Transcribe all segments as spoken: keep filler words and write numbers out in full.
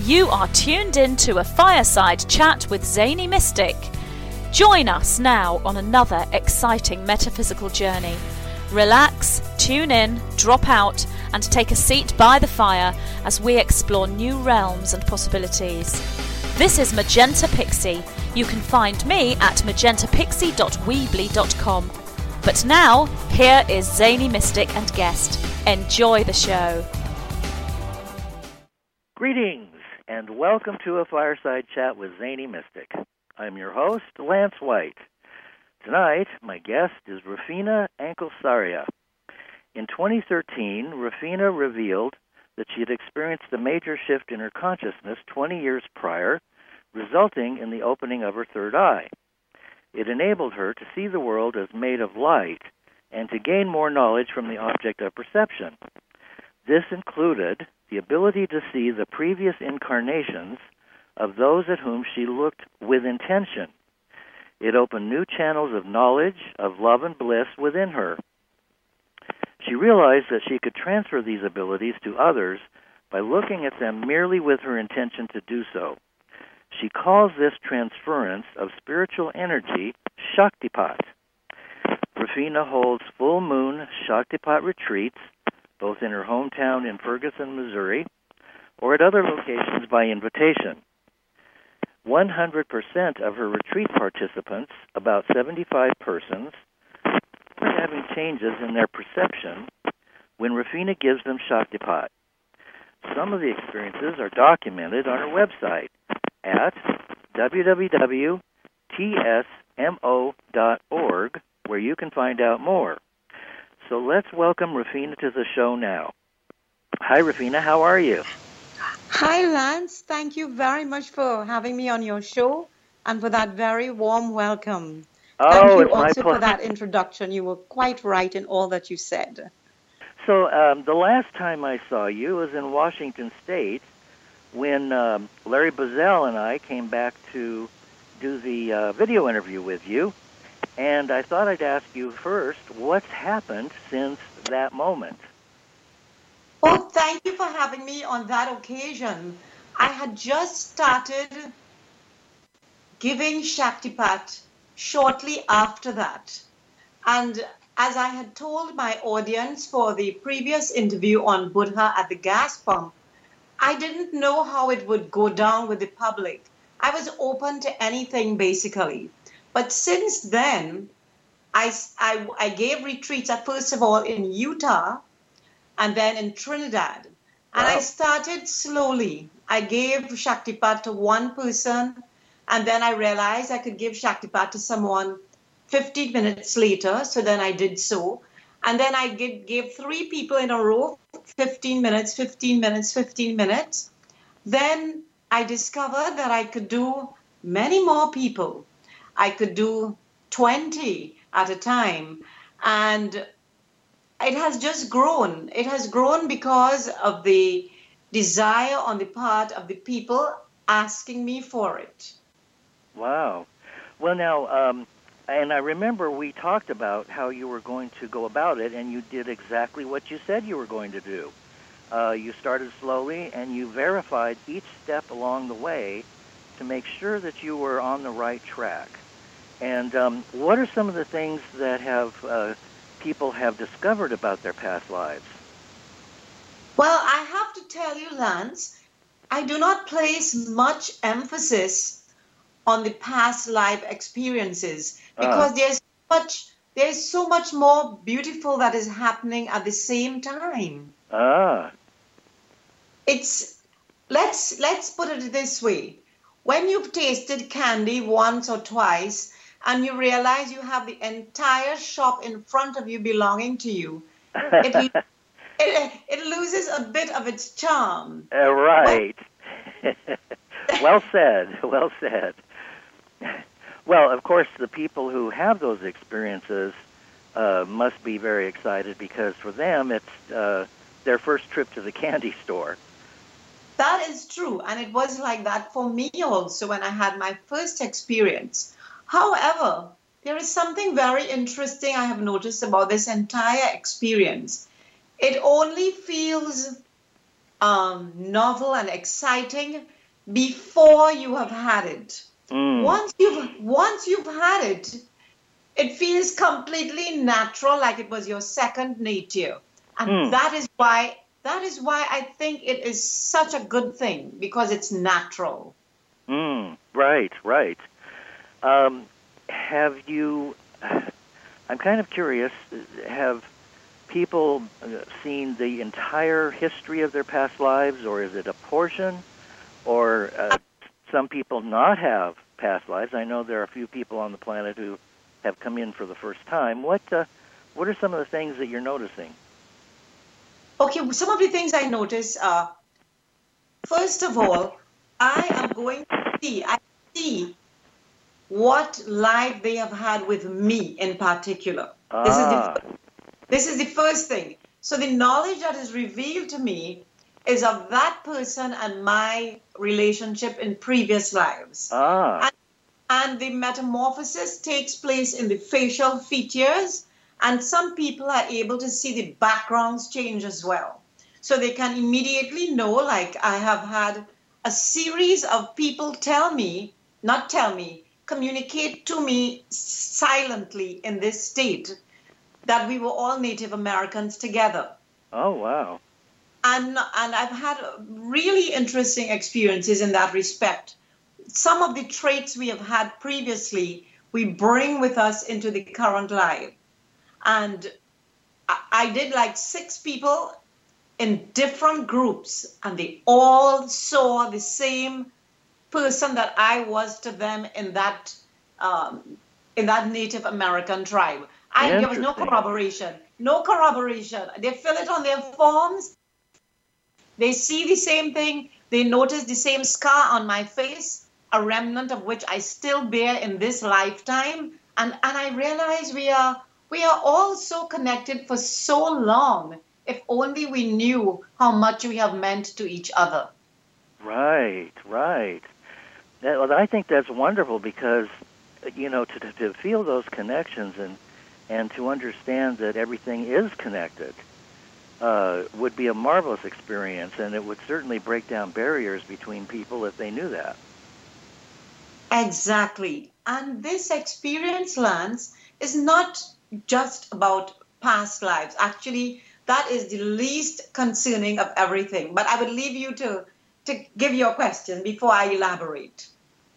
You are tuned in to a fireside chat with Zany Mystic. Join us now on another exciting metaphysical journey. Relax, tune in, drop out, and take a seat by the fire as we explore new realms and possibilities. This is Magenta Pixie. You can find me at magenta pixie dot weebly dot com. But now, here is Zany Mystic and guest. Enjoy the show. Greetings, and welcome to a fireside chat with Zany Mystic. I'm your host, Lance White. Tonight, my guest is Rufina Anklesaria. In twenty thirteen, Rufina revealed that she had experienced a major shift in her consciousness twenty years prior, resulting in the opening of her third eye. It enabled her to see the world as made of light and to gain more knowledge from the object of perception. This included the ability to see the previous incarnations of those at whom she looked with intention. It opened new channels of knowledge, of love and bliss within her. She realized that she could transfer these abilities to others by looking at them merely with her intention to do so. She calls this transference of spiritual energy Shaktipat. Rufina holds full moon Shaktipat retreats, both in her hometown in Ferguson, Missouri, or at other locations by invitation. one hundred percent of her retreat participants, about seventy-five persons, are having changes in their perception when Rufina gives them Shaktipat. Some of the experiences are documented on her website at w w w dot t s m o dot org, where you can find out more. So let's welcome Rufina to the show now. Hi, Rufina. How are you? Hi, Lance. Thank you very much for having me on your show and for that very warm welcome. Oh, Thank you it's my also pleasure. for that introduction. You were quite right in all that you said. So um, the last time I saw you was in Washington State when um, Larry Bazell and I came back to do the uh, video interview with you. And I thought I'd ask you first, what's happened since that moment? Oh, thank you for having me on that occasion. I had just started giving Shaktipat shortly after that. And as I had told my audience for the previous interview on Buddha at the gas pump, I didn't know how it would go down with the public. I was open to anything, basically. But since then, I, I, I gave retreats, at first of all, in Utah and then in Trinidad. And Wow. I started slowly. I gave Shaktipat to one person, and then I realized I could give Shaktipat to someone fifteen minutes later, so then I did so. And then I gave, gave three people in a row, fifteen minutes, fifteen minutes, fifteen minutes. Then I discovered that I could do many more people. I could do twenty at a time. And it has just grown. It has grown because of the desire on the part of the people asking me for it. Wow. Well, now, um, and I remember we talked about how you were going to go about it, and you did exactly what you said you were going to do. Uh, you started slowly, and you verified each step along the way to make sure that you were on the right track. And um, what are some of the things that have uh, people have discovered about their past lives? Well, I have to tell you, Lance, I do not place much emphasis on the past life experiences because uh. there's much, there's so much more beautiful that is happening at the same time. Ah. It's let's let's put it this way. When you've tasted candy once or twice and you realize you have the entire shop in front of you belonging to you, it, it, it loses a bit of its charm. Uh, right. Well said. Well said. Well, of course, the people who have those experiences uh, must be very excited because for them it's uh, their first trip to the candy store. That is true, and it was like that for me also when I had my first experience. However, there is something very interesting I have noticed about this entire experience. It only feels um, novel and exciting before you have had it. Mm. Once you've once you've had it, it feels completely natural, like it was your second nature. And Mm. that is why that is why I think it is such a good thing, because it's natural. Mm. Right, right. Um, have you, I'm kind of curious, have people seen the entire history of their past lives, or is it a portion? Or uh, some people not have past lives? I know there are a few people on the planet who have come in for the first time. What uh, what are some of the things that you're noticing? Okay, some of the things I notice are, first of all, I am going to see, I see what life they have had with me in particular. Ah. This is the this is the first thing. So the knowledge that is revealed to me is of that person and my relationship in previous lives. Ah. And, and the metamorphosis takes place in the facial features, and some people are able to see the backgrounds change as well. So they can immediately know, like I have had a series of people tell me, not tell me, communicate to me silently in this state that we were all Native Americans together. Oh, wow. And, and I've had really interesting experiences in that respect. Some of the traits we have had previously, we bring with us into the current life. And I, I did like six people in different groups, and they all saw the same person that I was to them in that um, in that Native American tribe. I, there was no corroboration. No corroboration. They fill it on their forms. They see the same thing. They notice the same scar on my face, a remnant of which I still bear in this lifetime. And, and I realize we are we are all so connected for so long. If only we knew how much we have meant to each other. Right, right. That, well, I think that's wonderful because, you know, to, to feel those connections and and to understand that everything is connected uh, would be a marvelous experience, and it would certainly break down barriers between people if they knew that. Exactly. And this experience, Lance, is not just about past lives. Actually, that is the least concerning of everything. But I would leave you to, to give your question before I elaborate.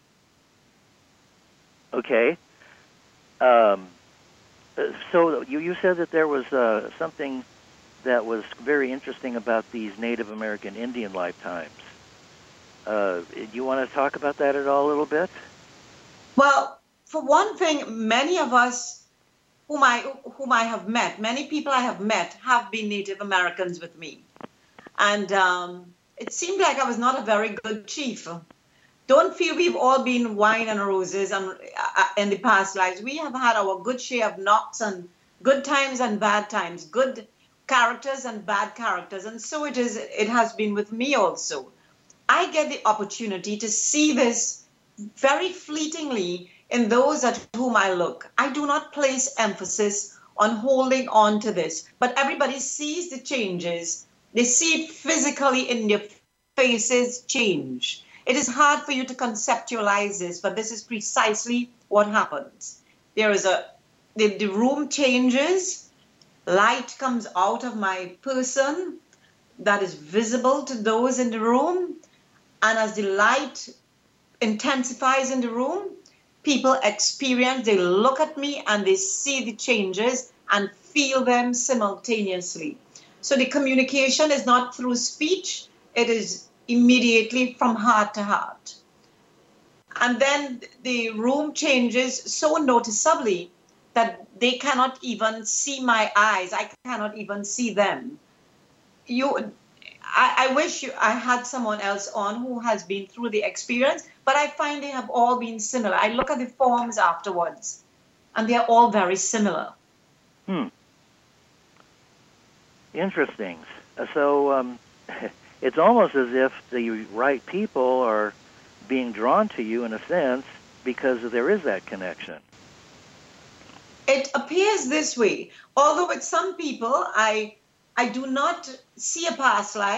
Okay. Um, so you, you said that there was uh, something that was very interesting about these Native American Indian lifetimes. Uh, do you want to talk about that at all a little bit? Well, for one thing, many of us whom I, whom I have met, many people I have met have been Native Americans with me. And um, it seemed like I was not a very good chief. Don't feel we've all been wine and roses and, uh, in the past lives. We have had our good share of knocks and good times and bad times, good characters and bad characters. And so it is. It has been with me also. I get the opportunity to see this very fleetingly in those at whom I look. I do not place emphasis on holding on to this, but everybody sees the changes. They see it physically in their faces change. It is hard for you to conceptualize this, but this is precisely what happens. There is a, the, the room changes, light comes out of my person that is visible to those in the room, and as the light intensifies in the room, people experience, they look at me and they see the changes and feel them simultaneously. So the communication is not through speech, it is immediately from heart to heart. And then the room changes so noticeably that they cannot even see my eyes. I cannot even see them. You, I, I wish you, I had someone else on who has been through the experience, but I find they have all been similar. I look at the forms afterwards, and they're all very similar. Hmm. Interesting. So um, it's almost as if the right people are being drawn to you in a sense because there is that connection. It appears this way. Although with some people, I I do not see a past life.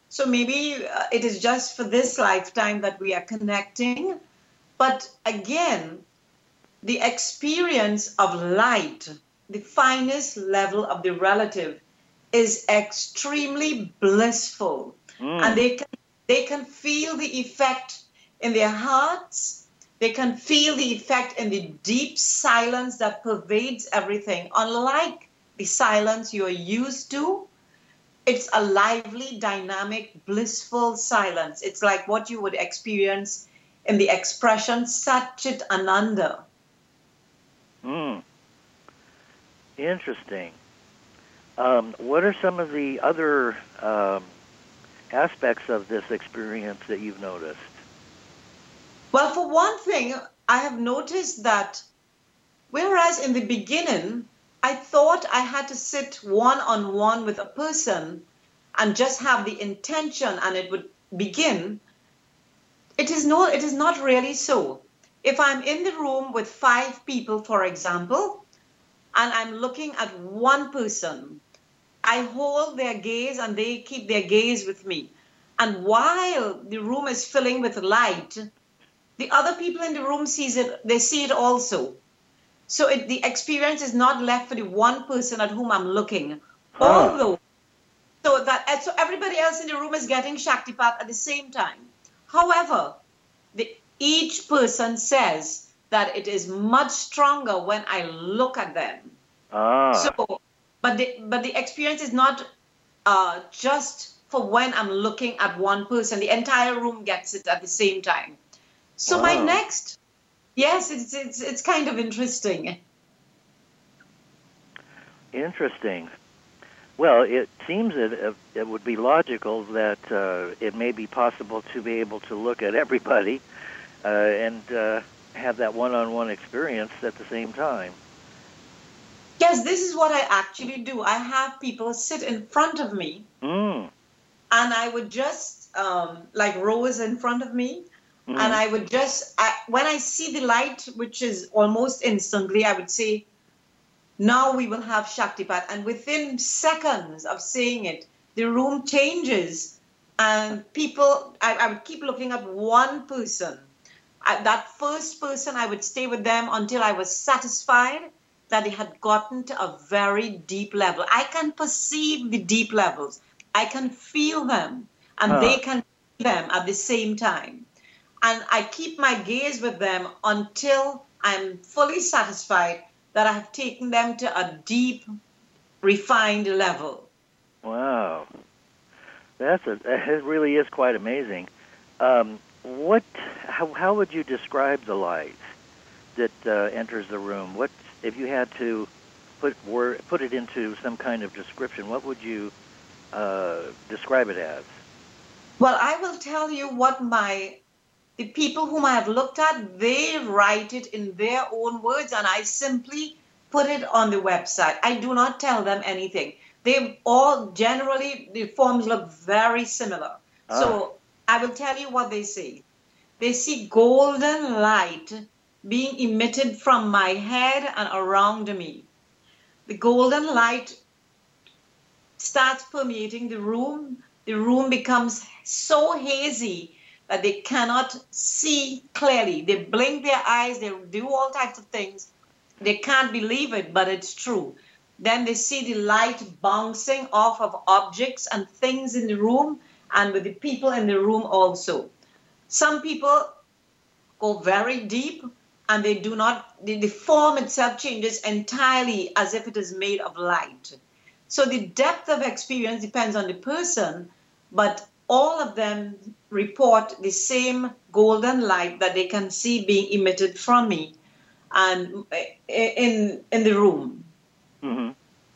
So maybe uh, it is just for this lifetime that we are connecting. But again, the experience of light, the finest level of the relative, is extremely blissful. Mm. And they can, they can feel the effect in their hearts. They can feel the effect in the deep silence that pervades everything. Unlike the silence you're used to, it's a lively, dynamic, blissful silence. It's like what you would experience in the expression Satchit Ananda. Hmm. Interesting. Um, what are some of the other um, aspects of this experience that you've noticed? Well, for one thing, I have noticed that whereas in the beginning, I thought I had to sit one-on-one with a person and just have the intention and it would begin. It is not, it is not really so. If I'm in the room with five people, for example, and I'm looking at one person, I hold their gaze and they keep their gaze with me. And while the room is filling with light, the other people in the room sees it, they see it also. So it, the experience is not left for the one person at whom I'm looking. Huh. Although, so that so everybody else in the room is getting Shaktipat at the same time. However, the, each person says that it is much stronger when I look at them. Ah. So, but the but the experience is not uh, just for when I'm looking at one person. The entire room gets it at the same time. So wow. my next. Yes, it's it's it's kind of interesting. Interesting. Well, it seems that it would be logical that uh, it may be possible to be able to look at everybody uh, and uh, have that one-on-one experience at the same time. Yes, this is what I actually do. I have people sit in front of me, mm. and I would just, um, like rows in front of me, Mm-hmm. and I would just, I, when I see the light, which is almost instantly, I would say, now we will have Shaktipat. And within seconds of saying it, the room changes. And people, I, I would keep looking at one person. I, that first person, I would stay with them until I was satisfied that they had gotten to a very deep level. I can perceive the deep levels. I can feel them. And huh. they can feel them at the same time. And I keep my gaze with them until I'm fully satisfied that I have taken them to a deep, refined level. Wow. That's a, it really is quite amazing. Um, what, how, how would you describe the light that uh, enters the room? What, if you had to put word, put it into some kind of description, what would you uh, describe it as? Well, I will tell you what my... The people whom I have looked at, they write it in their own words, and I simply put it on the website. I do not tell them anything. They all, generally, the forms look very similar. Ah. So I will tell you what they say. They see golden light being emitted from my head and around me. The golden light starts permeating the room. The room becomes so hazy that they cannot see clearly. They blink their eyes, they do all types of things. They can't believe it, but it's true. Then they see the light bouncing off of objects and things in the room and with the people in the room also. Some people go very deep and they do not, the, the form itself changes entirely as if it is made of light. So the depth of experience depends on the person, but all of them report the same golden light that they can see being emitted from me and in in the room. Mm-hmm.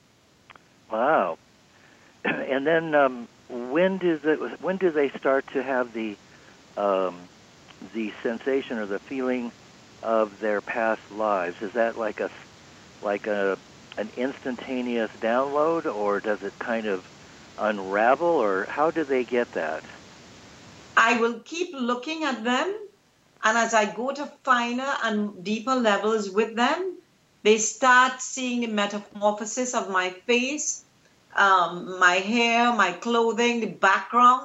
Wow. And then um, when does it, when do they start to have the um, the sensation or the feeling of their past lives? Is that like a like a an instantaneous download, or does it kind of unravel, or how do they get that? I will keep looking at them, and as I go to finer and deeper levels with them, they start seeing the metamorphosis of my face, um, my hair, my clothing, the background,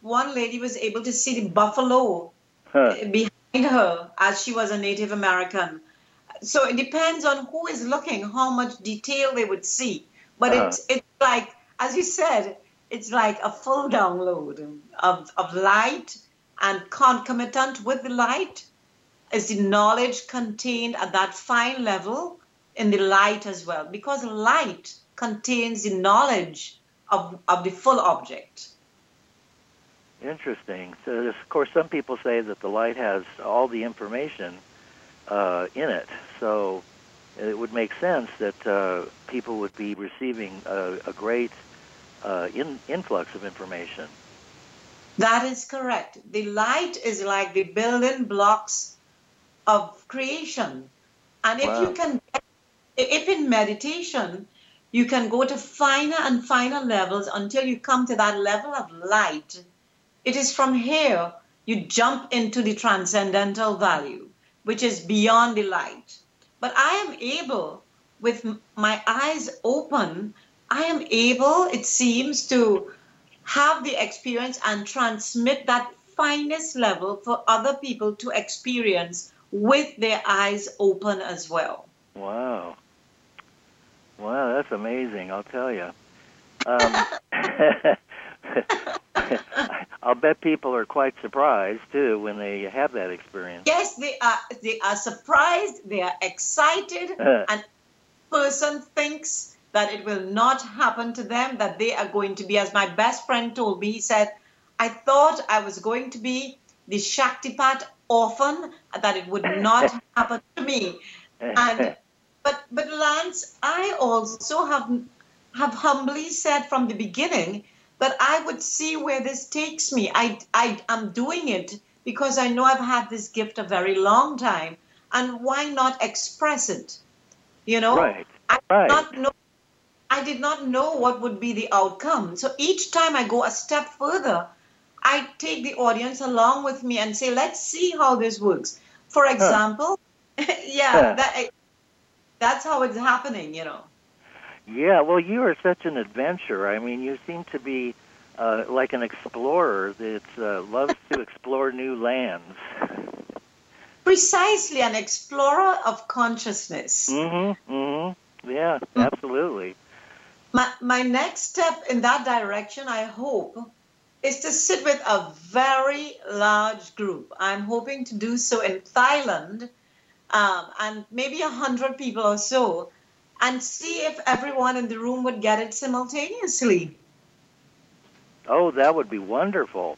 one lady was able to see the buffalo Huh. behind her as she was a Native American. So it depends on who is looking, how much detail they would see. But Uh-huh. it's it's like, as you said, it's like a full download of, of light, and concomitant with the light is the knowledge contained at that fine level in the light as well, because light contains the knowledge of, of the full object. Interesting. So, of course, some people say that the light has all the information uh, in it. So it would make sense that uh, people would be receiving a, a great uh, in, influx of information. That is correct. The light is like the building blocks of creation. And if Wow. you can, if in meditation, you can go to finer and finer levels until you come to that level of light, it is from here you jump into the transcendental value, which is beyond the light. But I am able, with my eyes open, I am able, it seems, to have the experience and transmit that finest level for other people to experience with their eyes open as well. Wow. Wow, that's amazing, I'll tell you. Um, I'll bet people are quite surprised, too, when they have that experience. Yes, they are, they are surprised, they are excited, and the person thinks that it will not happen to them, that they are going to be, as my best friend told me, he said, I thought I was going to be the Shaktipat orphan, that it would not happen to me. And but but Lance, I also have have humbly said from the beginning that I would see where this takes me. I I am doing it because I know I've had this gift a very long time, and why not express it? You know, Right. I Right. did not know. I did not know what would be the outcome. So each time I go a step further, I take the audience along with me and say, let's see how this works. For example, huh. yeah, Huh. that, that's how it's happening, you know. Yeah, well, you are such an adventurer. I mean, you seem to be uh, like an explorer that uh, loves to explore new lands. Precisely, an explorer of consciousness. Mm-hmm, mm-hmm. Yeah, absolutely. My, my next step in that direction, I hope, is to sit with a very large group. I'm hoping to do so in Thailand, um, and maybe a hundred people or so, and see if everyone in the room would get it simultaneously. Oh, that would be wonderful.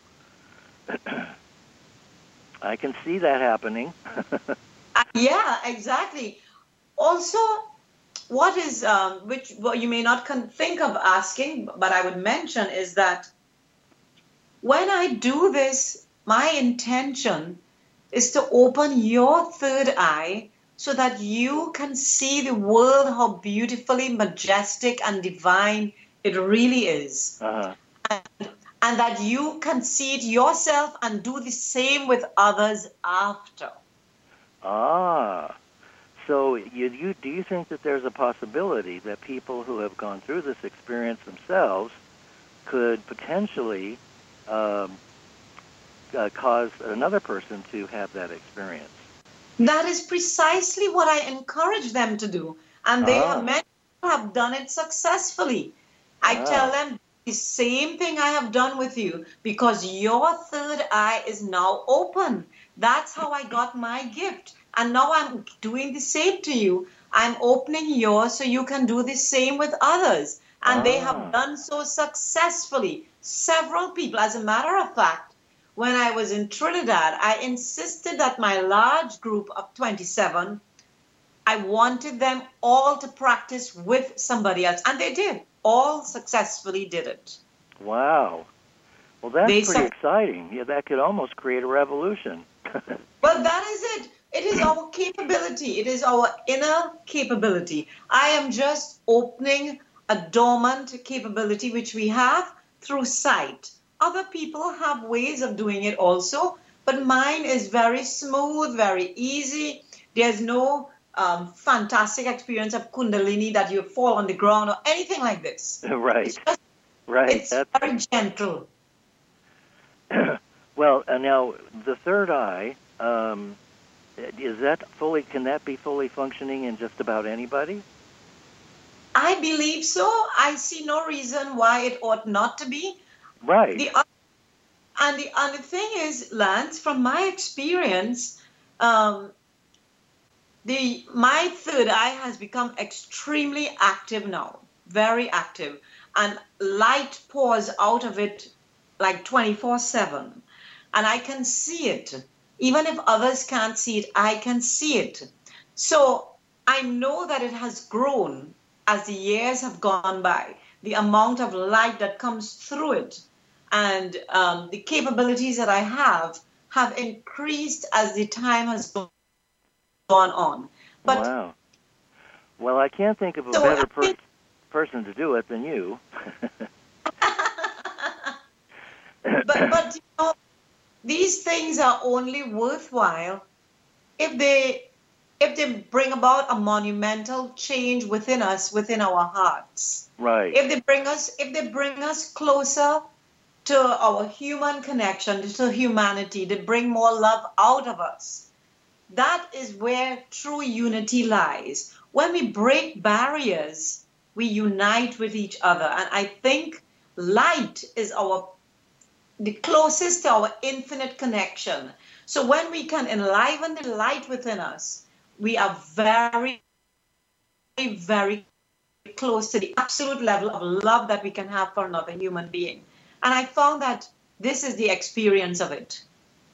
I can see that happening. uh, yeah, exactly. Also, what is, um, which well, you may not con- think of asking, but I would mention is that when I do this, my intention is to open your third eye so that you can see the world, how beautifully majestic and divine it really is. Uh-huh. And, and that you can see it yourself and do the same with others after. Ah. So you, you, do you think that there's a possibility that people who have gone through this experience themselves could potentially um, uh, cause another person to have that experience? That is precisely what I encourage them to do. And they Ah. have, many have done it successfully. I Ah. tell them the same thing I have done with you, because your third eye is now open. That's how I got my gift. And now I'm doing the same to you. I'm opening yours so you can do the same with others. And they Ah. have done so successfully. Several people, as a matter of fact, when I was in Trinidad, I insisted that my large group of twenty-seven, I wanted them all to practice with somebody else. And they did. All successfully did it. Wow. Well, that's They pretty su- exciting. Yeah, that could almost create a revolution. Well, that is it. It is our capability. It is our inner capability. I am just opening a dormant capability which we have through sight. Other people have ways of doing it also, but mine is very smooth, very easy. There's no um, fantastic experience of Kundalini that you fall on the ground or anything like this. Right. It's, just, Right. it's That's, very gentle. Well, uh, now the third eye, um, is that fully? Can that be fully functioning in just about anybody? I believe so. I see no reason why it ought not to be. Right. The and the other thing is, Lance, from my experience, um, the my third eye has become extremely active now, very active, and light pours out of it like twenty-four seven, and I can see it. Even if others can't see it, I can see it. So I know that it has grown as the years have gone by, the amount of light that comes through it and um, the capabilities that I have have increased as the time has gone on. But, wow. Well, I can't think of a so better per- think, person to do it than you. but, but you know, these things are only worthwhile if they if they bring about a monumental change within us, within our hearts. Right. If they bring us, if they bring us closer to our human connection, to humanity, they bring more love out of us. That is where true unity lies. When we break barriers, we unite with each other. And I think light is our the closest to our infinite connection. So when we can enliven the light within us, we are very, very close to the absolute level of love that we can have for another human being. And I found that this is the experience of it.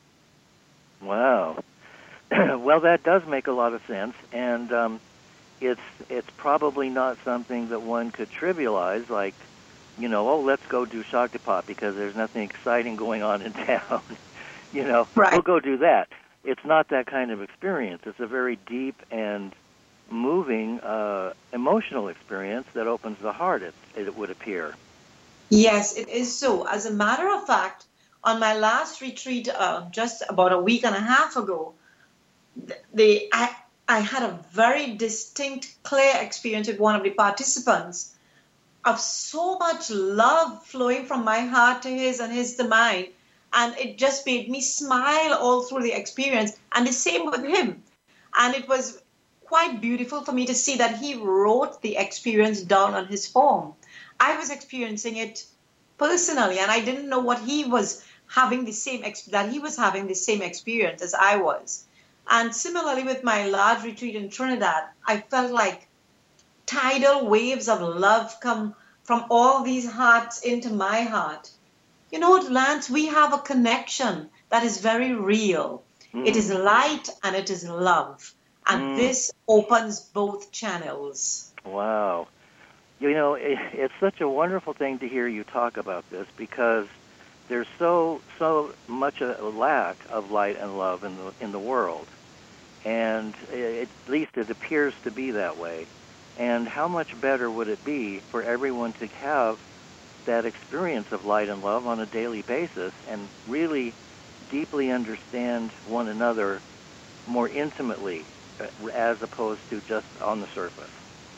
Wow. Well, that does make a lot of sense, and um, it's it's probably not something that one could trivialize, like, you know, oh, let's go do Shaktipat because there's nothing exciting going on in town. you know, right. We'll go do that. It's not that kind of experience. It's a very deep and moving uh, emotional experience that opens the heart, it, it would appear. Yes, it is so. As a matter of fact, on my last retreat, uh, just about a week and a half ago, the, I, I had a very distinct, clear experience with one of the participants of so much love flowing from my heart to his and his to mine. And it just made me smile all through the experience. And the same with him. And it was quite beautiful for me to see that he wrote the experience down on his form. I was experiencing it personally, and I didn't know what he was having the same ex- that he was having the same experience as I was. And similarly with my large retreat in Trinidad, I felt like tidal waves of love come from all these hearts into my heart. You know what, Lance? We have a connection that is very real. Mm. It is light and it is love. And mm. this opens both channels. Wow. You know, it, it's such a wonderful thing to hear you talk about this because there's so so much a lack of light and love in the in the world. And it, at least it appears to be that way. And how much better would it be for everyone to have that experience of light and love on a daily basis and really deeply understand one another more intimately as opposed to just on the surface?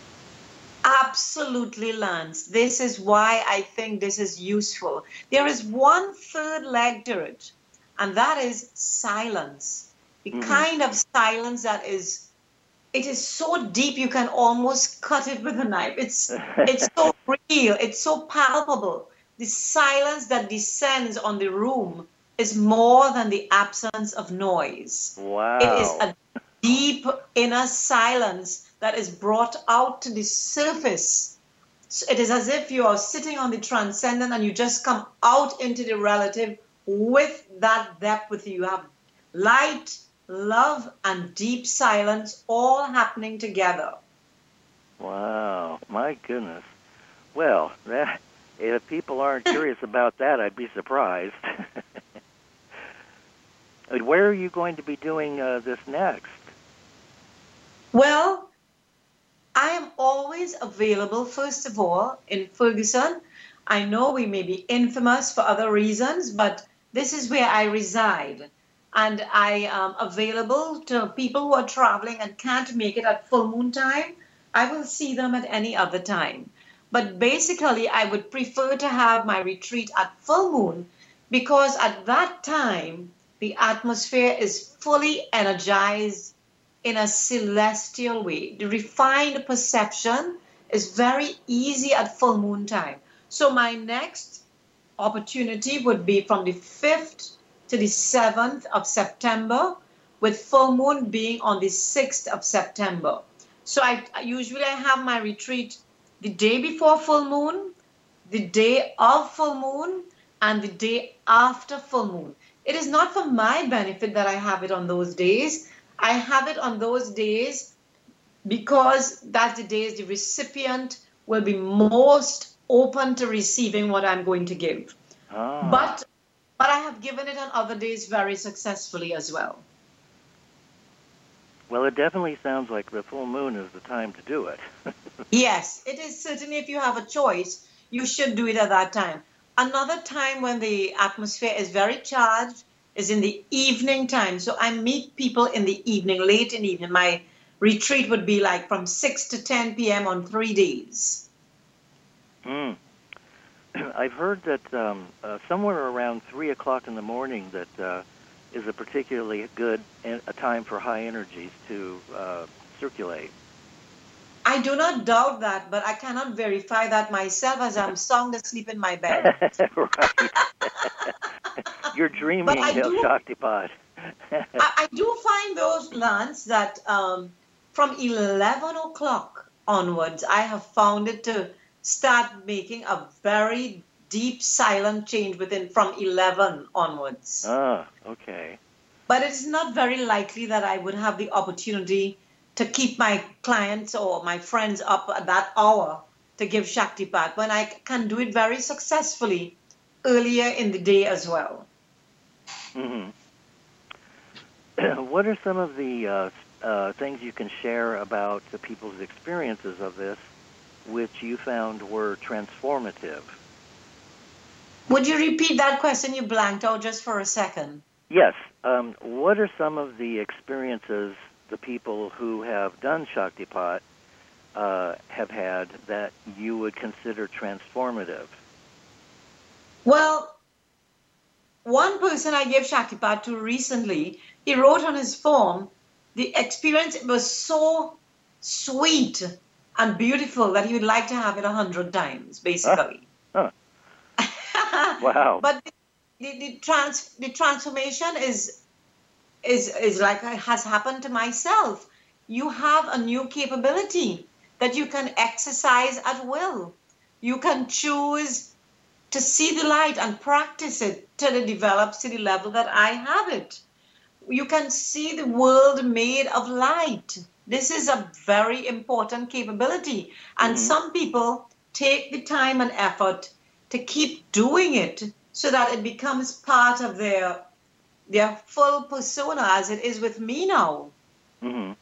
Absolutely, Lance. This is why I think this is useful. There is one third leg to it, and that is silence. The mm-hmm. kind of silence that is, it is so deep you can almost cut it with a knife. It's it's so real. It's so palpable. The silence that descends on the room is more than the absence of noise. Wow. It is a deep inner silence that is brought out to the surface. So it is as if you are sitting on the transcendent and you just come out into the relative with that depth with you. You have light, love, and deep silence all happening together. Wow, my goodness. Well, that, if people aren't curious about that, I'd be surprised. Where are you going to be doing uh, this next? Well, I am always available, first of all, in Ferguson. I know we may be infamous for other reasons, but this is where I reside. And I am available to people who are traveling and can't make it at full moon time. I will see them at any other time. But basically, I would prefer to have my retreat at full moon because at that time, the atmosphere is fully energized in a celestial way. The refined perception is very easy at full moon time. So my next opportunity would be from the fifth to the seventh of September, with full moon being on the sixth of September. So I usually I have my retreat the day before full moon, the day of full moon, and the day after full moon. It is not for my benefit that I have it on those days. I have it on those days because that's the days the recipient will be most open to receiving what I'm going to give. Ah. But but I have given it on other days very successfully as well. Well, it definitely sounds like the full moon is the time to do it. Yes, it is. Certainly, if you have a choice, you should do it at that time. Another time when the atmosphere is very charged is in the evening time. So I meet people in the evening, late in the evening. My retreat would be like from six to ten p.m. on three days. Mm. I've heard that um, uh, somewhere around three o'clock in the morning that uh, is a particularly good a time for high energies to uh, circulate. I do not doubt that, but I cannot verify that myself as I'm sound asleep in my bed. Right. You're dreaming, El Shaktipat. I, I do find those, Lance, that um, from eleven o'clock onwards, I have found it to start making a very deep, silent change within from eleven onwards. Ah, okay. But it's not very likely that I would have the opportunity to keep my clients or my friends up at that hour to give Shaktipat, when I can do it very successfully earlier in the day as well. Mm-hmm. What are some of the uh, uh, things you can share about the people's experiences of this, which you found were transformative? Would you repeat that question? You blanked out just for a second. Yes. Um, what are some of the experiences the people who have done Shaktipat uh, have had that you would consider transformative? Well, one person I gave Shaktipat to recently, he wrote on his form, the experience was so sweet and beautiful that he would like to have it a hundred times, basically. Huh. Huh. Wow. But the, the, the, trans, the transformation is, is, is like it has happened to myself. You have a new capability that you can exercise at will. You can choose to see the light and practice it till it develops to the level that I have it. You can see the world made of light. This is a very important capability. And mm-hmm. some people take the time and effort to keep doing it so that it becomes part of their their full persona, as it is with me now. Mm-hmm.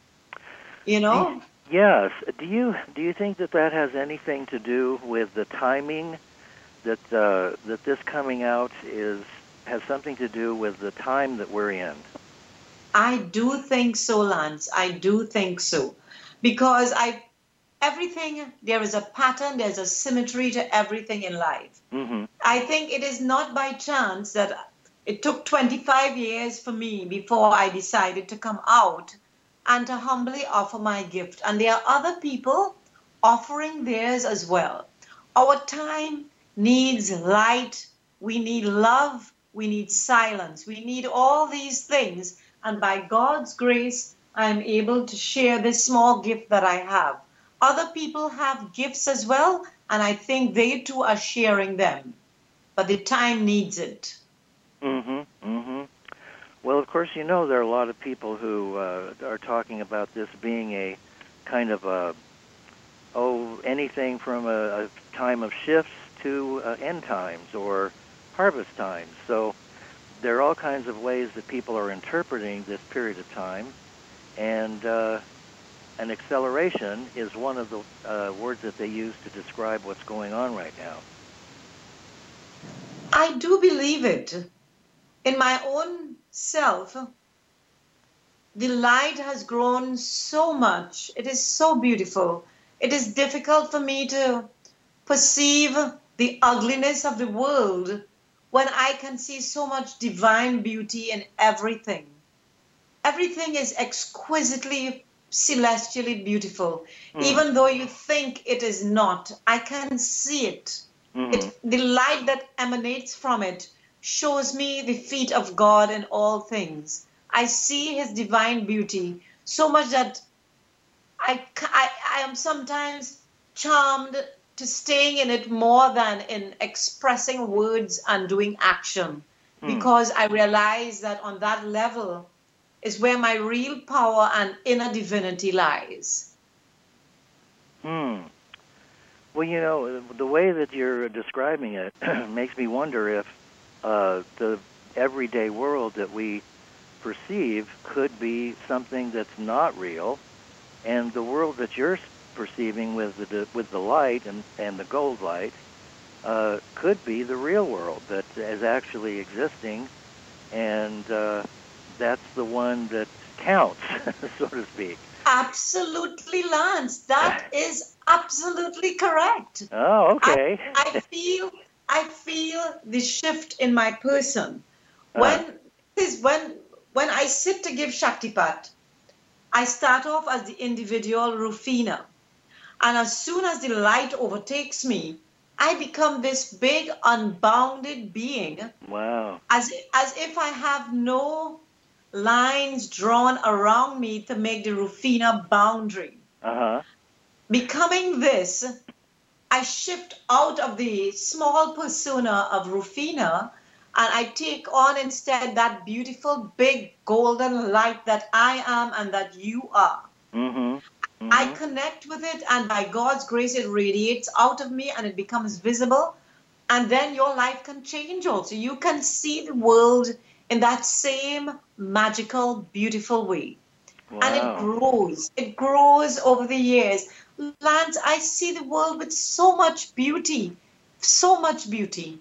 You know? Yes. Do you do you think that that has anything to do with the timing? That uh, that this coming out is has something to do with the time that we're in? I do think so, Lance. I do think so, because I everything there is a pattern, there's a symmetry to everything in life. Mm-hmm. I think it is not by chance that it took twenty-five years for me before I decided to come out and to humbly offer my gift. And there are other people offering theirs as well. Our time needs light, we need love, we need silence, we need all these things. And by God's grace, I'm able to share this small gift that I have. Other people have gifts as well, and I think they too are sharing them. But the time needs it. Mm-hmm, mm-hmm. Well, of course, you know there are a lot of people who uh, are talking about this being a kind of a, oh, anything from a, a time of shifts to uh, end times or harvest times. So there are all kinds of ways that people are interpreting this period of time, and uh, an acceleration is one of the uh, words that they use to describe what's going on right now. I do believe it. In my own self, the light has grown so much. It is so beautiful. It is difficult for me to perceive the ugliness of the world when I can see so much divine beauty in everything. Everything is exquisitely, celestially beautiful. Mm. Even though you think it is not, I can see it. Mm-hmm. It. The light that emanates from it shows me the feet of God in all things. I see his divine beauty so much that I, I, I am sometimes charmed to staying in it more than in expressing words and doing action. Mm. Because I realize that on that level is where my real power and inner divinity lies. Hmm. Well, you know, the way that you're describing it makes me wonder if uh, the everyday world that we perceive could be something that's not real, and the world that you're perceiving with the with the light and, and the gold light uh, could be the real world that is actually existing, and uh, that's the one that counts, so to speak. Absolutely, Lance. That is absolutely correct. Oh, okay. I, I feel I feel the shift in my person. When uh. is when when I sit to give Shaktipat, I start off as the individual Rufina. And as soon as the light overtakes me, I become this big, unbounded being. Wow. As, as if I have no lines drawn around me to make the Rufina boundary. Uh-huh. Becoming this, I shift out of the small persona of Rufina, and I take on instead that beautiful, big, golden light that I am and that you are. Mm-hmm. Mm-hmm. I connect with it, and by God's grace, it radiates out of me and it becomes visible. And then your life can change also. You can see the world in that same magical, beautiful way. Wow. And it grows. It grows over the years. Lance, I see the world with so much beauty, so much beauty.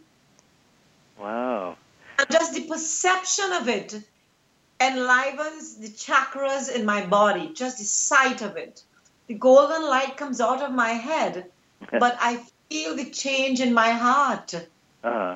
Wow. And just the perception of it enlivens the chakras in my body, just the sight of it. The golden light comes out of my head, but I feel the change in my heart. Uh-huh.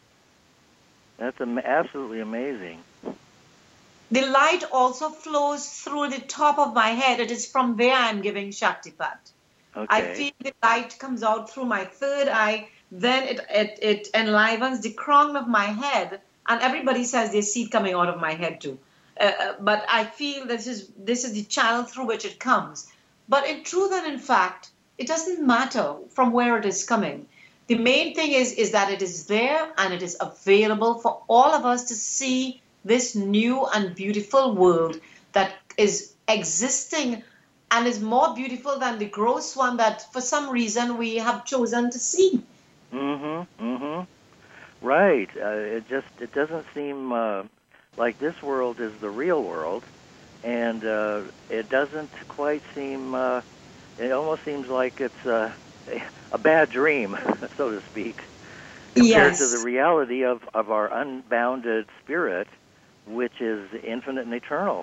That's am- absolutely amazing. The light also flows through the top of my head. It is from there I'm giving Shaktipat. Okay. I feel the light comes out through my third eye, then it, it, it enlivens the crown of my head, and everybody says they see it coming out of my head too. Uh, but I feel this is this is the channel through which it comes. But in truth and in fact, it doesn't matter from where it is coming. The main thing is, is that it is there and it is available for all of us to see this new and beautiful world that is existing and is more beautiful than the gross one that for some reason we have chosen to see. Mm-hmm, mm-hmm. Right. Uh, it just, it doesn't seem uh, like this world is the real world, and uh, it doesn't quite seem, uh, it almost seems like it's uh, a bad dream, so to speak, compared yes. to the reality of, of our unbounded spirit, which is infinite and eternal.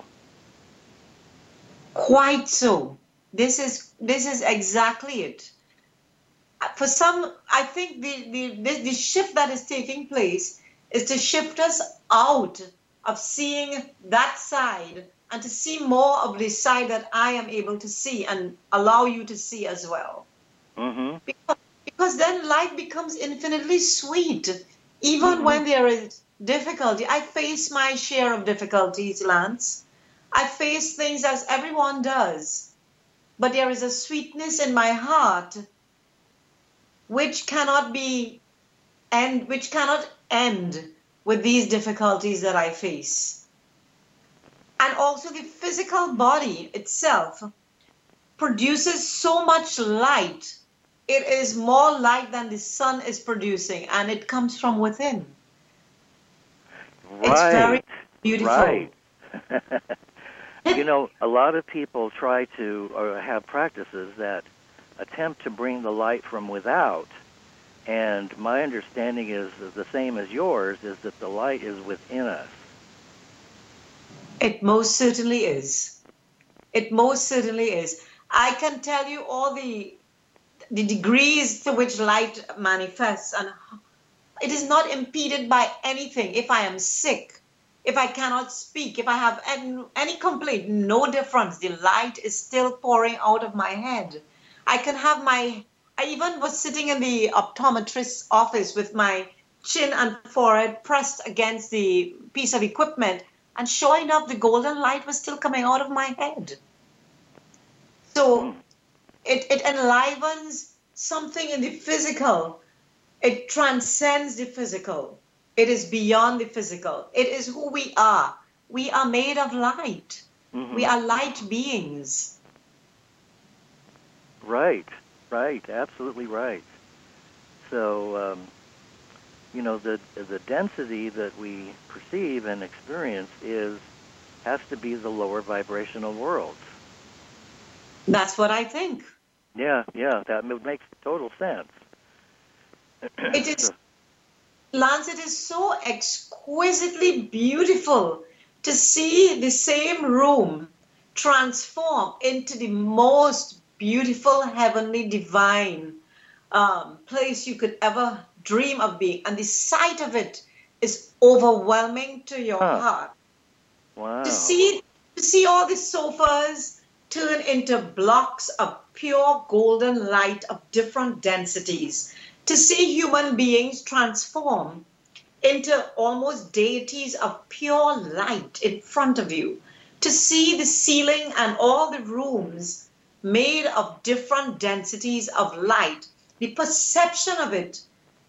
Quite so. This is this is exactly it. For some, I think the, the, the, the shift that is taking place is to shift us out of seeing that side and to see more of the side that I am able to see and allow you to see as well. Mm-hmm. Because, because then life becomes infinitely sweet, even mm-hmm. when there is difficulty. I face my share of difficulties, Lance. I face things as everyone does. But there is a sweetness in my heart which cannot be end, which cannot end with these difficulties that I face. And also the physical body itself produces so much light. It is more light than the sun is producing, and it comes from within. Right. It's very beautiful. Right. You know, a lot of people try to or have practices that attempt to bring the light from without, and my understanding is the same as yours, is that the light is within us. It most certainly is. It most certainly is. I can tell you all the the degrees to which light manifests and It is not impeded by anything. If I am sick, if I cannot speak, if I have any, any complaint, no difference. The light is still pouring out of my head. I can have my, I even was sitting in the optometrist's office with my chin and forehead pressed against the piece of equipment, and sure enough, the golden light was still coming out of my head. So it, it enlivens something in the physical. It transcends the physical. It is beyond the physical. It is who we are. We are made of light. Mm-hmm. We are light beings. Right, right, absolutely right. So, um, you know, the the density that we perceive and experience is has to be the lower vibrational worlds. That's what I think. Yeah, yeah, that makes total sense. It is, Lance, it is so exquisitely beautiful to see the same room transform into the most beautiful, heavenly, divine um, place you could ever dream of being. And the sight of it is overwhelming to your huh. heart. Wow. To see, to see all the sofas turn into blocks of pure golden light of different densities. To see human beings transform into almost deities of pure light in front of you. To see the ceiling and all the rooms made of different densities of light. The perception of it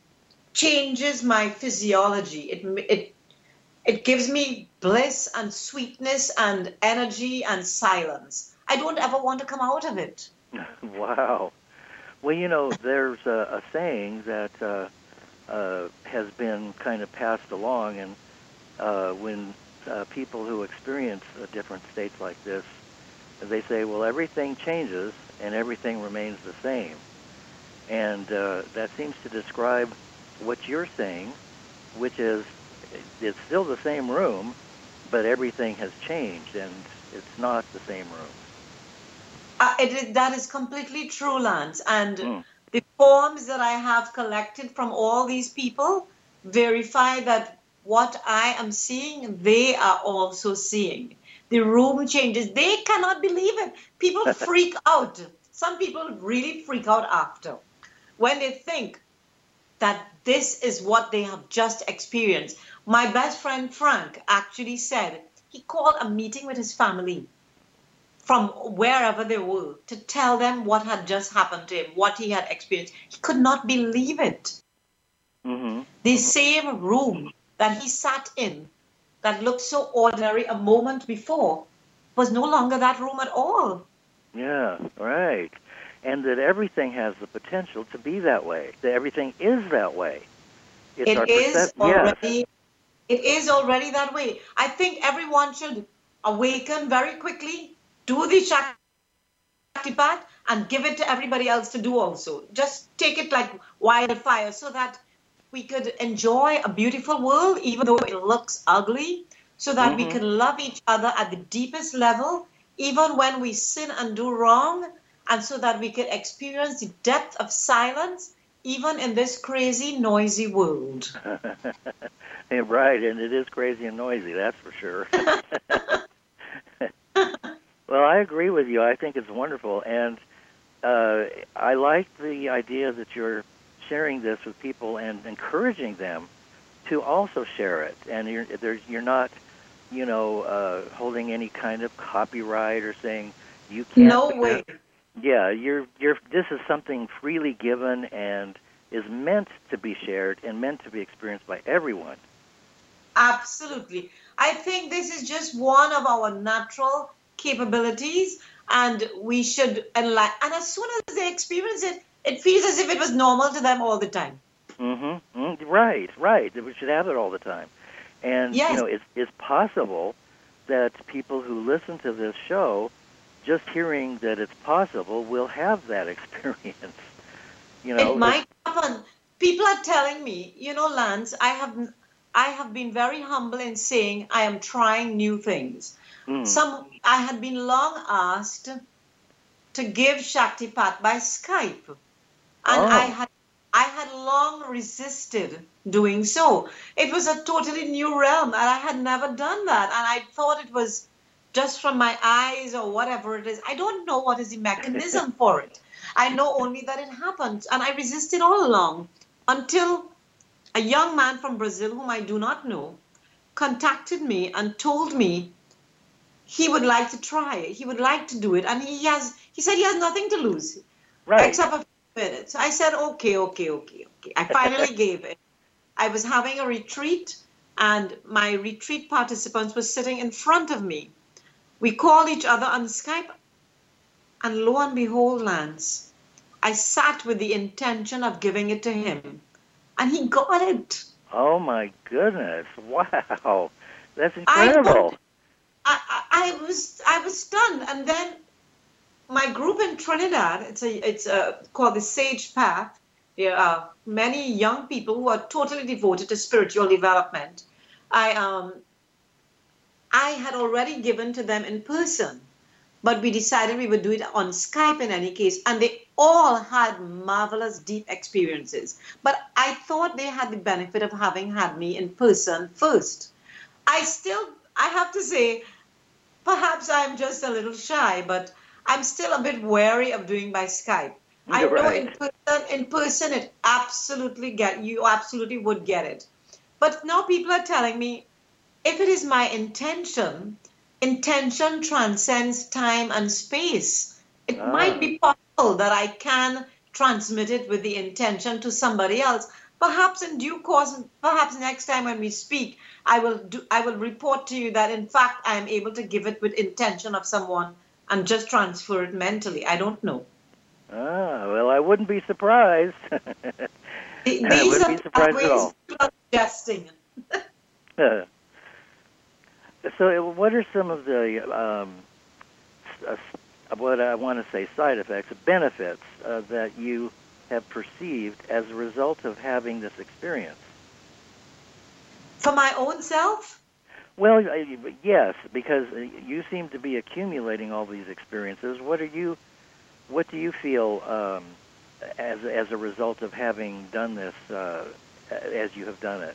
changes my physiology. It, it, it gives me bliss and sweetness and energy and silence. I don't ever want to come out of it. Wow. Well, you know, there's a, a saying that uh, uh, has been kind of passed along, and uh, when uh, people who experience uh, different states like this, they say, well, everything changes and everything remains the same. And uh, that seems to describe what you're saying, which is it's still the same room, but everything has changed, and it's not the same room. Uh, it, that is completely true, Lance. And mm. the poems that I have collected from all these people verify that what I am seeing, they are also seeing. The room changes. They cannot believe it. People freak out. Some people really freak out after when they think that this is what they have just experienced. My best friend Frank actually said he called a meeting with his family from wherever they were to tell them what had just happened to him, what he had experienced. He could not believe it. Mm-hmm. The same room that he sat in that looked so ordinary a moment before was no longer that room at all. Yeah, right. And that everything has the potential to be that way. That everything is that way. It's It our is percep- already. Yes. It is already that way. I think everyone should awaken very quickly, do the Shaktipat, and give it to everybody else to do also. Just take it like wildfire so that we could enjoy a beautiful world, even though it looks ugly, so that mm-hmm. we can love each other at the deepest level, even when we sin and do wrong, and so that we can experience the depth of silence, even in this crazy, noisy world. Yeah, right, and it is crazy and noisy, that's for sure. Well, I agree with you. I think it's wonderful, and uh, I like the idea that you're sharing this with people and encouraging them to also share it. And you're there's, you're not, you know, uh, holding any kind of copyright or saying you can't. No way. Yeah, you're you're. This is something freely given and is meant to be shared and meant to be experienced by everyone. Absolutely. I think this is just one of our natural capabilities, and we should enlighten. And as soon as they experience it, it feels as if it was normal to them all the time. Mm-hmm. mm-hmm. Right, right. We should have it all the time. And, yes. you know, it's, it's possible that people who listen to this show, just hearing that it's possible, will have that experience. You know, it might happen. People are telling me, you know, Lance, I have, I have been very humble in saying I am trying new things. Mm. Some I had been long asked to give Shaktipat by Skype. And oh. I had I had long resisted doing so. It was a totally new realm, and I had never done that. And I thought it was just from my eyes or whatever it is. I don't know what is the mechanism for it. I know only that it happens. And I resisted all along until a young man from Brazil, whom I do not know, contacted me and told me he would like to try it. He would like to do it. And he has, he said he has nothing to lose. Right. Except a few minutes. I said, okay, okay, okay, okay. I finally gave it. I was having a retreat, and my retreat participants were sitting in front of me. We called each other on Skype, and lo and behold, Lance, I sat with the intention of giving it to him, and he got it. Oh, my goodness. Wow. That's incredible. I, I, I was I was stunned. And then my group in Trinidad, it's a it's a, called the Sage Path. There are many young people who are totally devoted to spiritual development. I um I had already given to them in person, but we decided we would do it on Skype in any case, and they all had marvelous, deep experiences. But I thought they had the benefit of having had me in person first. I still, I have to say, perhaps I'm just a little shy, but I'm still a bit wary of doing by Skype. I know right. in person, in person, it absolutely get you absolutely would get it. But now people are telling me, if it is my intention, intention transcends time and space. It Ah. might be possible that I can transmit it with the intention to somebody else. Perhaps in due course, perhaps next time when we speak, I will do, I will report to you that in fact I am able to give it with intention of someone and just transfer it mentally. I don't know. Ah, well, I wouldn't be surprised. These I wouldn't are be surprised ways at all. people are suggesting. Uh, so, what are some of the um, uh, what I want to say side effects, benefits uh, that you have perceived as a result of having this experience? For my own self? Well, yes, because you seem to be accumulating all these experiences. What are you? What do you feel um, as as a result of having done this, uh, as you have done it?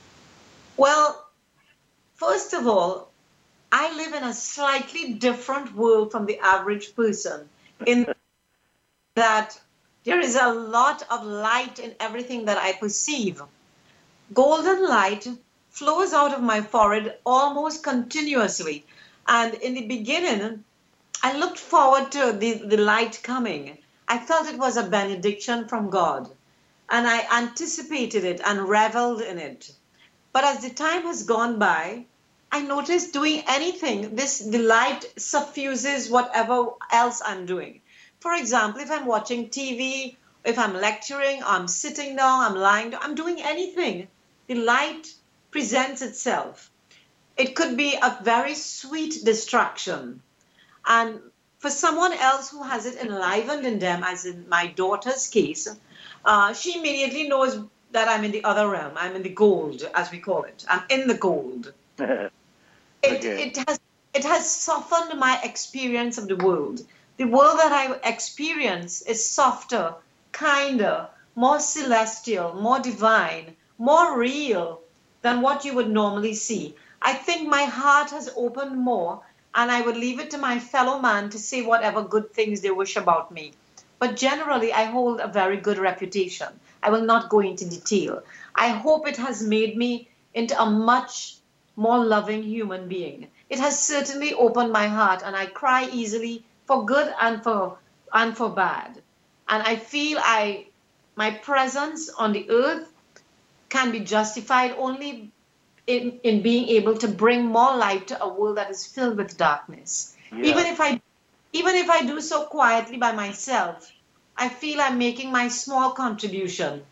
Well, first of all, I live in a slightly different world from the average person, in that there is a lot of light in everything that I perceive. Golden light flows out of my forehead almost continuously. And in the beginning, I looked forward to the, the light coming. I felt it was a benediction from God. And I anticipated it and reveled in it. But as the time has gone by, I noticed doing anything, this the light suffuses whatever else I'm doing. For example, if I'm watching T V, if I'm lecturing, I'm sitting down, I'm lying down, I'm doing anything, the light presents itself. It could be a very sweet distraction. And for someone else who has it enlivened in them, as in my daughter's case, uh, she immediately knows that I'm in the other realm. I'm in the gold, as we call it. I'm in the gold. Okay. It, it has it has softened my experience of the world. The world that I experience is softer, kinder, more celestial, more divine, more real than what you would normally see. I think my heart has opened more, and I would leave it to my fellow man to say whatever good things they wish about me. But generally, I hold a very good reputation. I will not go into detail. I hope it has made me into a much more loving human being. It has certainly opened my heart, and I cry easily for good and for and for bad. And I feel I my presence on the earth can be justified only in, in being able to bring more light to a world that is filled with darkness. Yeah. Even if I even if I do so quietly by myself, I feel I'm making my small contribution.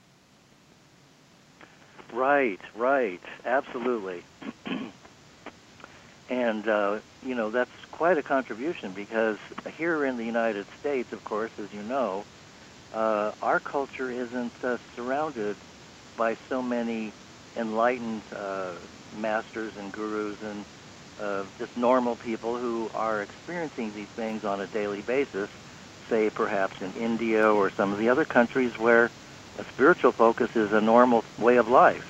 Right, right, absolutely. And, uh, you know, that's quite a contribution, because here in the United States, of course, as you know, uh, our culture isn't uh, surrounded by so many enlightened uh, masters and gurus and uh, just normal people who are experiencing these things on a daily basis, say perhaps in India or some of the other countries where a spiritual focus is a normal way of life.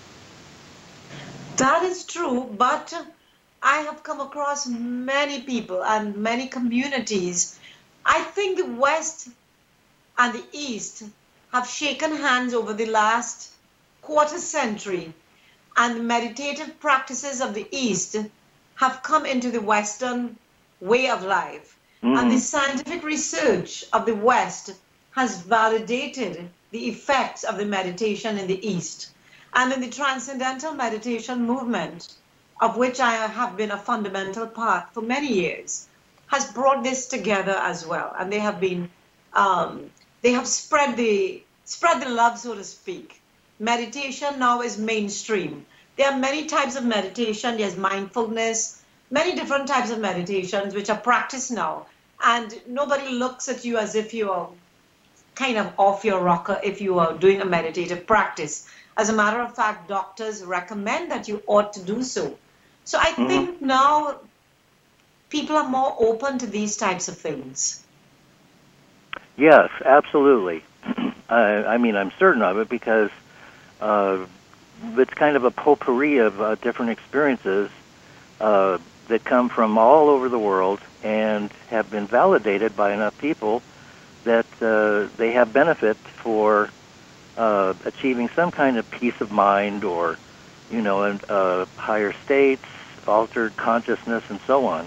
That is true, but I have come across many people and many communities. I think the West and the East have shaken hands over the last quarter century, and the meditative practices of the East have come into the Western way of life. Mm-hmm. And the scientific research of the West has validated the effects of the meditation in the East. And in the Transcendental Meditation movement, of which I have been a fundamental part for many years, has brought this together as well. And they have been, um, they have spread the, spread the love, so to speak. Meditation now is mainstream. There are many types of meditation. There's mindfulness, many different types of meditations which are practiced now. And nobody looks at you as if you are kind of off your rocker if you are doing a meditative practice. As a matter of fact, doctors recommend that you ought to do so. So I mm-hmm. think now people are more open to these types of things. Yes, absolutely. I, I mean, I'm certain of it because uh, it's kind of a potpourri of uh, different experiences uh, that come from all over the world and have been validated by enough people that uh, they have benefit for uh, achieving some kind of peace of mind or, you know, uh, higher states, altered consciousness, and so on.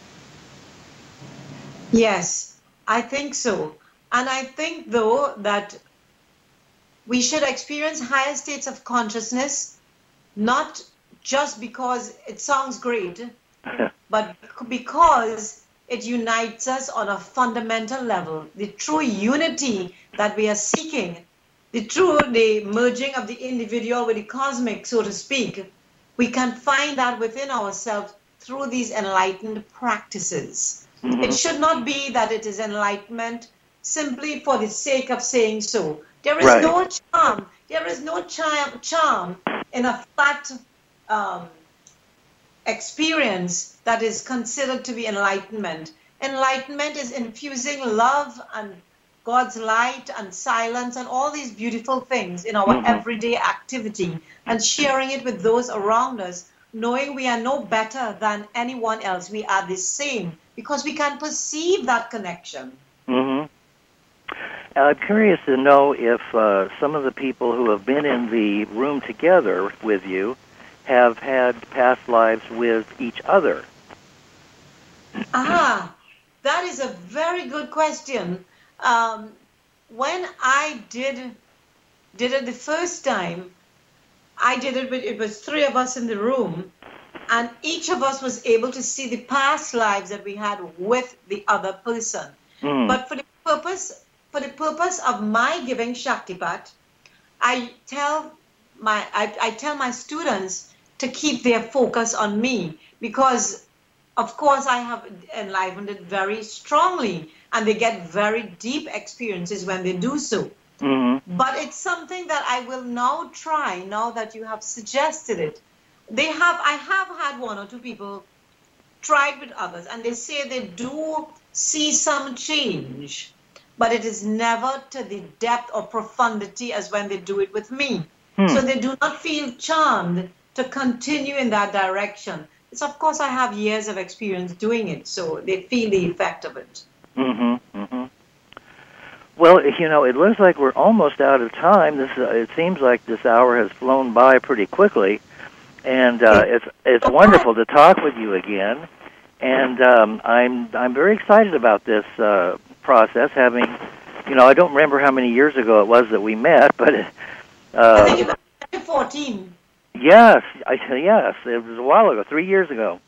Yes, I think so. And I think, though, that we should experience higher states of consciousness, not just because it sounds great, but because it unites us on a fundamental level. The true unity that we are seeking, the true, the merging of the individual with the cosmic, so to speak, we can find that within ourselves through these enlightened practices. Mm-hmm. It should not be that it is enlightenment simply for the sake of saying so. There is right. no charm. There is no charm, charm in a flat um, experience that is considered to be enlightenment. Enlightenment is infusing love and God's light and silence and all these beautiful things in our mm-hmm. everyday activity and sharing it with those around us, knowing we are no better than anyone else. We are the same because we can perceive that connection. Mm-hmm. I'm curious to know if uh, some of the people who have been in the room together with you have had past lives with each other. Ah, that is a very good question. Um, when I did did it the first time, I did it with, it was three of us in the room, and each of us was able to see the past lives that we had with the other person. Mm. But for the purpose for the purpose of my giving Shaktipat, I tell my I, I tell my students to keep their focus on me because, of course, I have enlivened it very strongly, and they get very deep experiences when they do so. Mm-hmm. But it's something that I will now try, now that you have suggested it. They have, I have had one or two people try it with others, and they say they do see some change, but it is never to the depth or profundity as when they do it with me. Hmm. So they do not feel charmed to continue in that direction. It's, of course, I have years of experience doing it, so they feel the effect of it. Mm-hmm, mm-hmm. Well, you know, it looks like we're almost out of time. This, uh, it seems like this hour has flown by pretty quickly, and uh, it's it's okay. Wonderful to talk with you again. And um, I'm I'm very excited about this uh, process. Having, you know, I don't remember how many years ago it was that we met, but uh, I think it was fourteen. Yes, I, yes, it was a while ago, three years ago.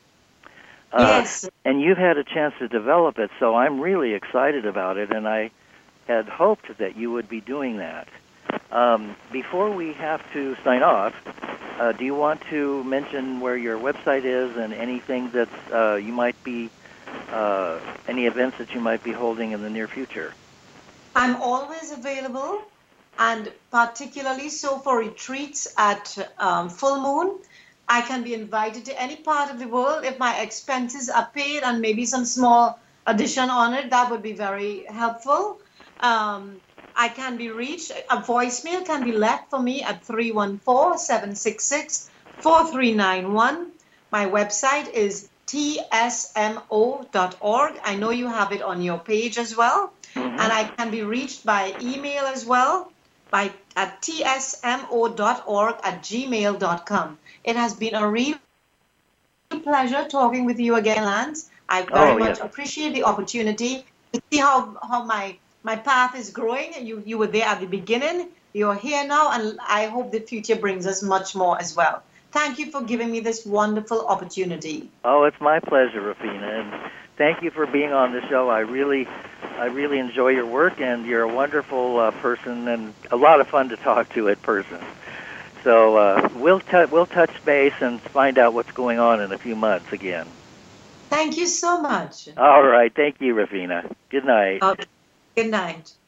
Uh, yes. And you've had a chance to develop it, so I'm really excited about it, and I had hoped that you would be doing that. Um, before we have to sign off, uh, do you want to mention where your website is and anything that uh, you might be, uh, any events that you might be holding in the near future? I'm always available, and particularly so for retreats at um, full moon. I can be invited to any part of the world. If my expenses are paid and maybe some small addition on it, that would be very helpful. Um, I can be reached. A voicemail can be left for me at three one four, seven six six, four three nine one. My website is T S M O dot org. I know you have it on your page as well. Mm-hmm. And I can be reached by email as well by at T S M O dot org at gmail dot com. It has been a real pleasure talking with you again, Lance. I very oh, much yeah. appreciate the opportunity to see how, how my, my path is growing. You, you were there at the beginning. You're here now, and I hope the future brings us much more as well. Thank you for giving me this wonderful opportunity. Oh, it's my pleasure, Rufina, and thank you for being on the show. I really, I really enjoy your work, and you're a wonderful uh, person, and a lot of fun to talk to in person. So uh, we'll t- we'll touch base and find out what's going on in a few months again. Thank you so much. All right, thank you, Rufina. Good night. Uh, good night.